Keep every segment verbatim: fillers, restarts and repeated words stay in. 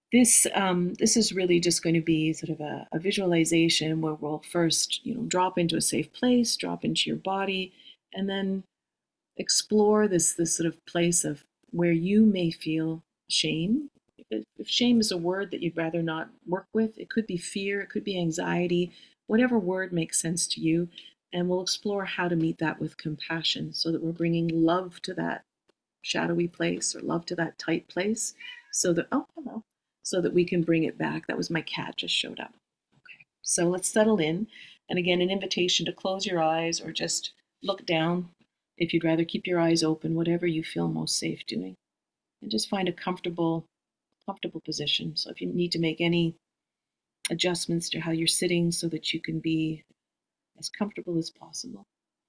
This um, this is really just going to be sort of a, a visualization where we'll first, you know, drop into a safe place, drop into your body, and then explore this this sort of place of where you may feel shame. If if shame is a word that you'd rather not work with, it could be fear, it could be anxiety, whatever word makes sense to you. And we'll explore how to meet that with compassion so that we're bringing love to that shadowy place or love to that tight place so that, oh, hello, so that we can bring it back. That was my cat just showed up. Okay, so let's settle in. And again, an invitation to close your eyes or just look down if you'd rather keep your eyes open, whatever you feel most safe doing. And just find a comfortable, comfortable position. So if you need to make any adjustments to how you're sitting so that you can be as comfortable as possible.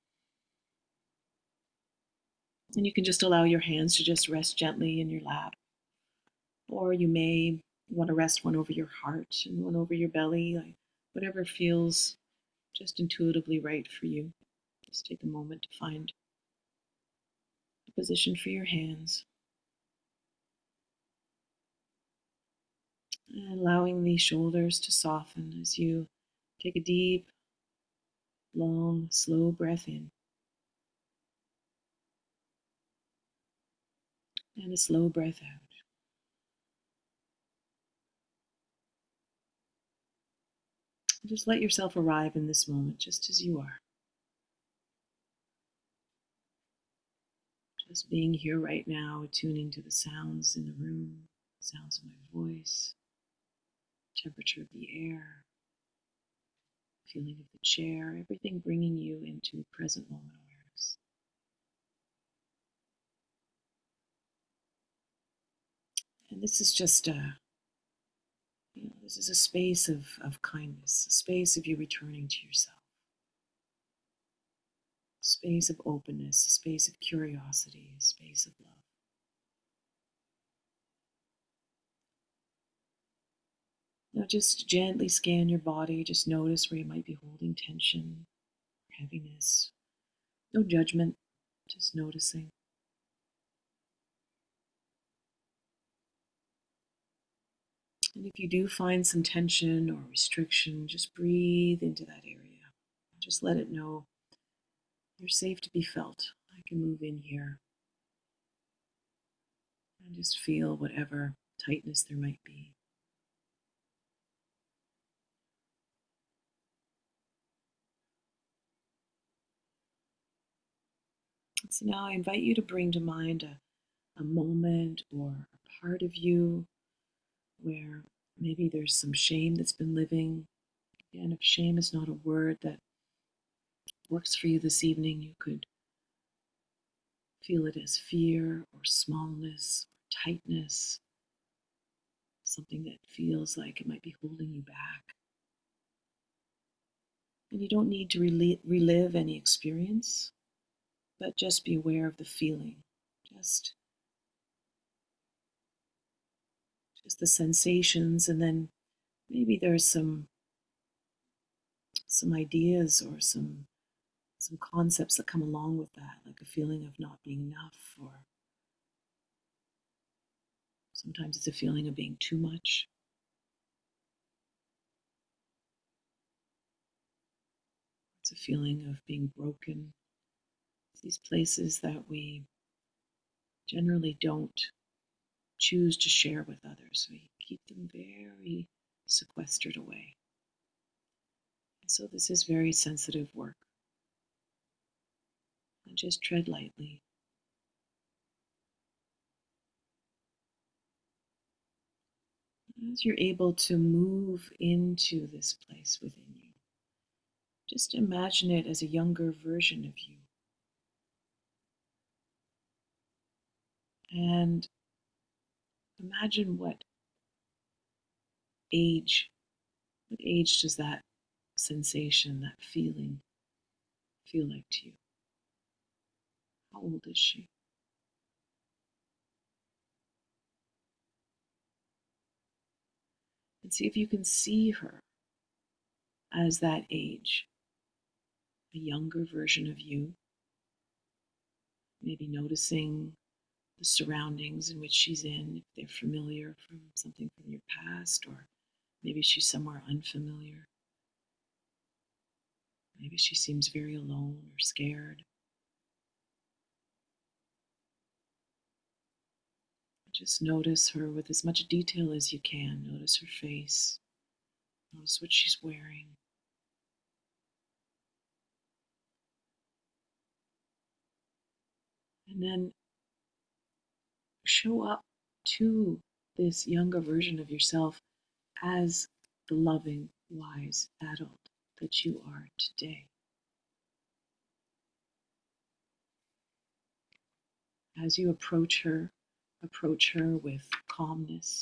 And you can just allow your hands to just rest gently in your lap. Or you may want to rest one over your heart and one over your belly, like whatever feels just intuitively right for you. Just take a moment to find a position for your hands. And allowing the shoulders to soften as you take a deep, long, slow breath in. And a slow breath out. Just let yourself arrive in this moment just as you are. Just being here right now, attuning to the sounds in the room, sounds of my voice, temperature of the air, feeling of the chair, everything bringing you into present moment awareness. And this is just a, you know, this is a space of, of kindness, a space of you returning to yourself, a space of openness, a space of curiosity, a space of love. Now just gently scan your body, just notice where you might be holding tension, heaviness. No judgment, just noticing. And if you do find some tension or restriction, just breathe into that area. Just let it know you're safe to be felt. I can move in here and just feel whatever tightness there might be. So now I invite you to bring to mind a, a moment or a part of you where maybe there's some shame that's been living. Again, if shame is not a word that works for you this evening, you could feel it as fear or smallness or tightness, something that feels like it might be holding you back. And you don't need to rel- relive any experience, but just be aware of the feeling. Just, just the sensations, and then maybe there's some some ideas or some some concepts that come along with that, like a feeling of not being enough, or sometimes it's a feeling of being too much. It's a feeling of being broken. It's these places that we generally don't choose to share with others. We keep them very sequestered away. And so this is very sensitive work. And just tread lightly. As you're able to move into this place within you, just imagine it as a younger version of you. And imagine what age, what age does that sensation, that feeling feel like to you? How old is she? And see if you can see her as that age, a younger version of you. Maybe noticing the surroundings in which she's in, if they're familiar from something from your past, or maybe she's somewhere unfamiliar. Maybe she seems very alone or scared. Just notice her with as much detail as you can. Notice her face. Notice what she's wearing. And then show up to this younger version of yourself as the loving, wise adult that you are today. As you approach her, approach her with calmness,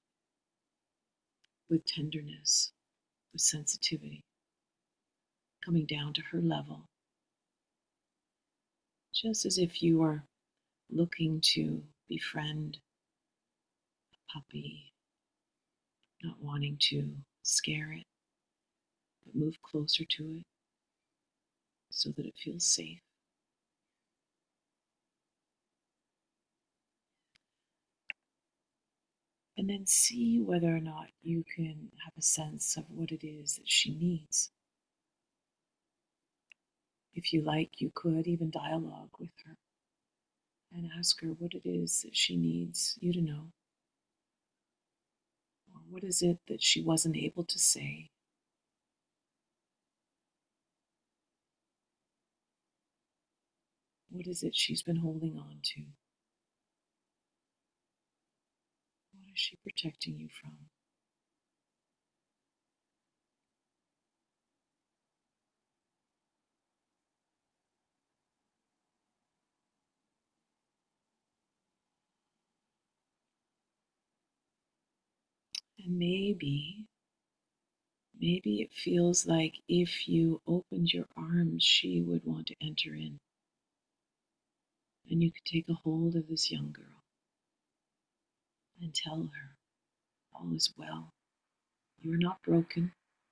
with tenderness, with sensitivity, coming down to her level, just as if you were looking to befriend a puppy, not wanting to scare it, but move closer to it so that it feels safe. And then see whether or not you can have a sense of what it is that she needs. If you like, you could even dialogue with her and ask her what it is that she needs you to know. Or what is it that she wasn't able to say? What is it she's been holding on to? What is she protecting you from? And maybe, maybe it feels like if you opened your arms, she would want to enter in. And you could take a hold of this young girl and tell her all is well. You are not broken.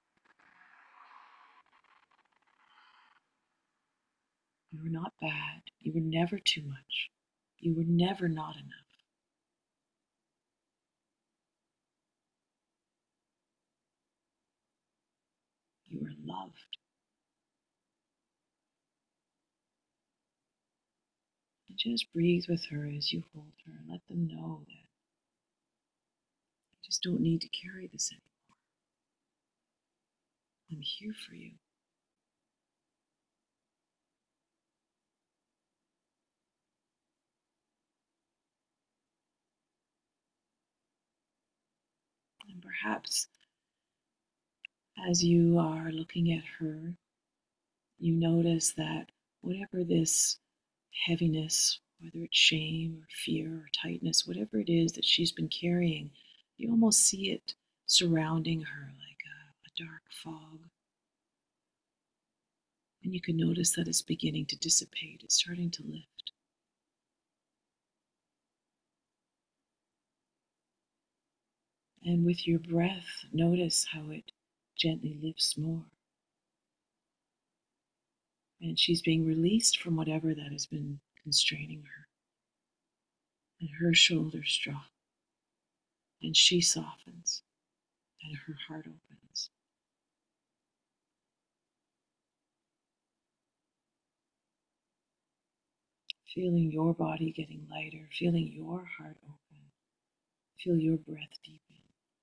You were not bad. You were never too much. You were never not enough. You are loved. And just breathe with her as you hold her and let them know that you just don't need to carry this anymore. I'm here for you. And perhaps as you are looking at her, you notice that whatever this heaviness, whether it's shame or fear or tightness, whatever it is that she's been carrying, you almost see it surrounding her like a, a dark fog. And you can notice that it's beginning to dissipate, it's starting to lift. And with your breath, notice how it gently lifts more. And she's being released from whatever that has been constraining her. And her shoulders drop, and she softens, and her heart opens. Feeling your body getting lighter, feeling your heart open. Feel your breath deepen.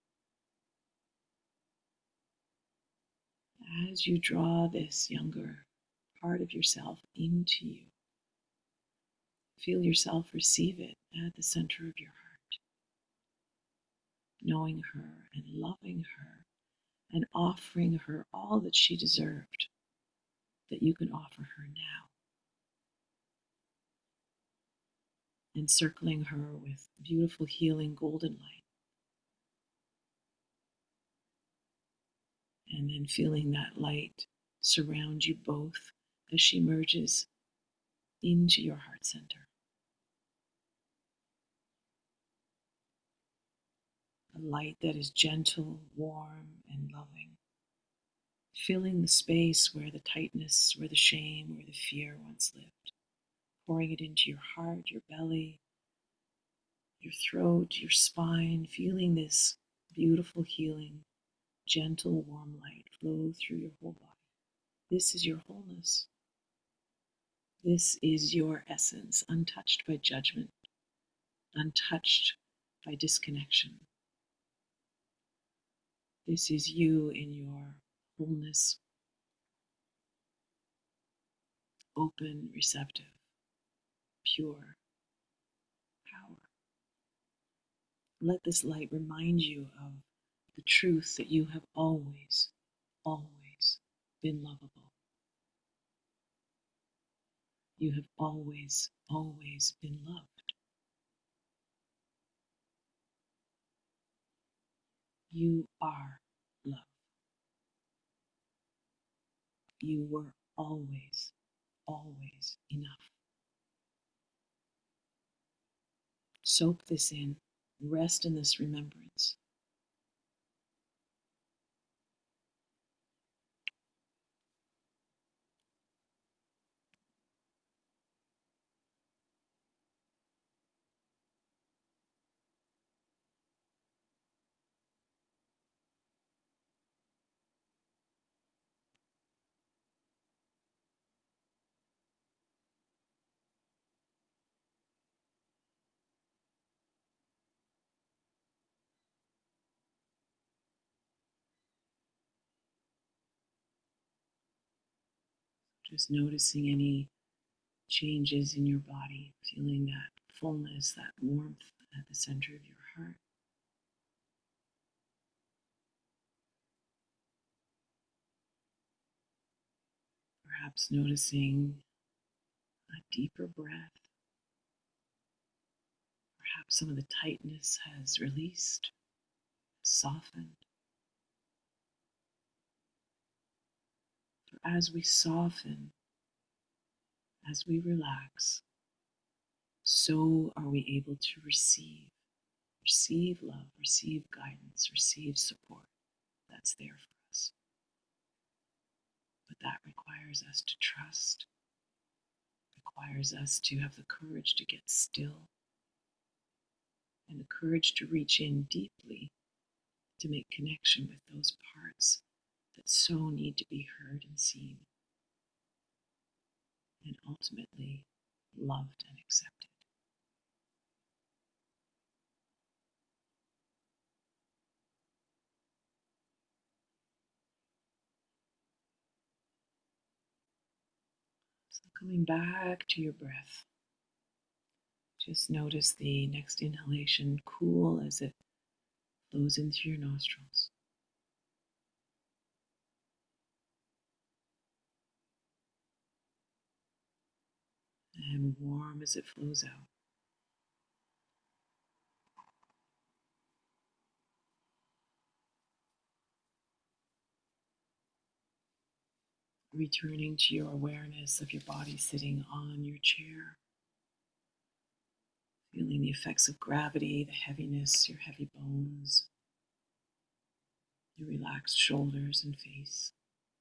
As you draw this younger part of yourself into you, feel yourself receive it at the center of your heart, knowing her and loving her and offering her all that she deserved that you can offer her now. Encircling her with beautiful, healing, golden light. And then feeling that light surround you both as she merges into your heart center. A light that is gentle, warm, and loving. Filling the space where the tightness, where the shame, where the fear once lived. Pouring it into your heart, your belly, your throat, your spine, feeling this beautiful healing, gentle, warm light flow through your whole body. This is your wholeness. This is your essence, untouched by judgment, untouched by disconnection. This is you in your wholeness, open, receptive, pure power. Let this light remind you of the truth that you have always, always been lovable. You have always, always been loved. You are love. You were always, always enough. Soak this in. Rest in this remembrance. Just noticing any changes in your body, feeling that fullness, that warmth at the center of your heart. Perhaps noticing a deeper breath. Perhaps some of the tightness has released, softened. For as we soften, as we relax, so are we able to receive, receive love, receive guidance, receive support that's there for us. But that requires us to trust, requires us to have the courage to get still, and the courage to reach in deeply to make connection with those parts that so need to be heard and seen, and ultimately loved and accepted. So coming back to your breath, just notice the next inhalation cool as it flows in through your nostrils. And warm as it flows out. Returning to your awareness of your body sitting on your chair. Feeling the effects of gravity, the heaviness, your heavy bones, your relaxed shoulders and face.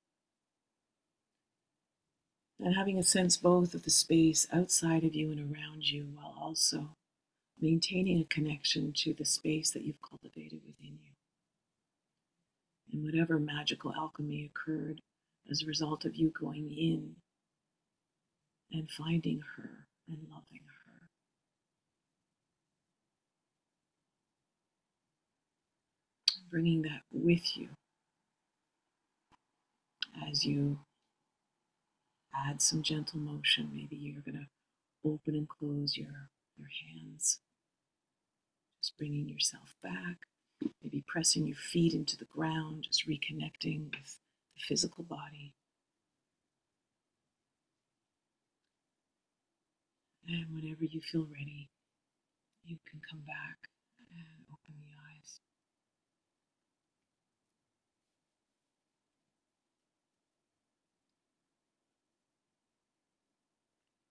And having a sense both of the space outside of you and around you, while also maintaining a connection to the space that you've cultivated within you. And whatever magical alchemy occurred as a result of you going in and finding her and loving her. Bringing that with you as you add some gentle motion. Maybe you're going to open and close your, your hands. Just bringing yourself back. Maybe pressing your feet into the ground, just reconnecting with the physical body. And whenever you feel ready, you can come back